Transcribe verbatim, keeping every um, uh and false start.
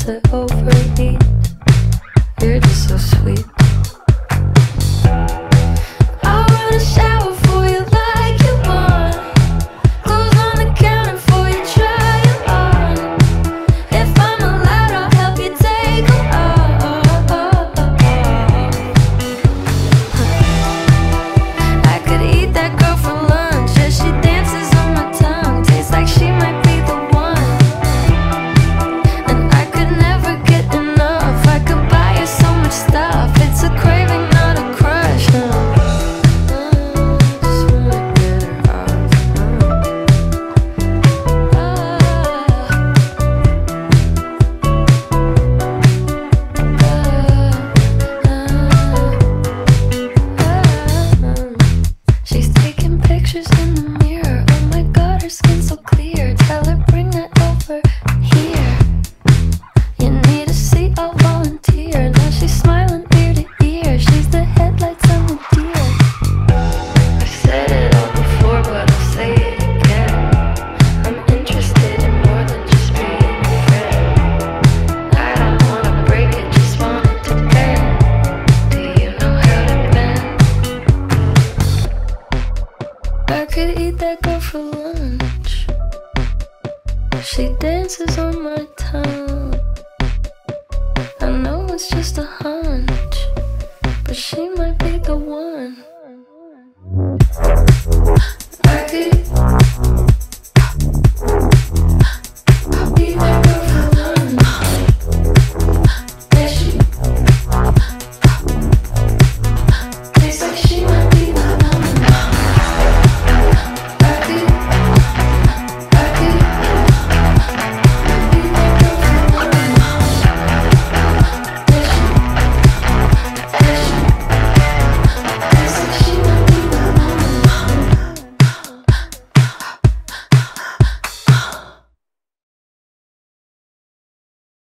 to overeat. You're just so sweet. I wanna shower for you like you want. Clothes on the counter for you, try it on. If I'm allowed, I'll help you take them off. I could eat that girl for lunch. Yeah, she dances on my tongue. Tastes like she might be the one. And I could never get enough. I could buy her so much stuff. It's a craving, not a crush. Uh, uh, just wanna get her off. Uh, uh, uh, uh, uh. She's taking pictures in the mirror. Oh my god, her skin's so clear. Tell her bring that over here. You need a seat, I'll volunteer. Now she's smiling ear to ear. She's the headlights on the deer. I've said it all before, but I'll say it again. I'm interested in more than just being your friend. I don't wanna break it, just want it to bend. Do you know how to bend? I could eat that girl for lunch. She dances on my tongue.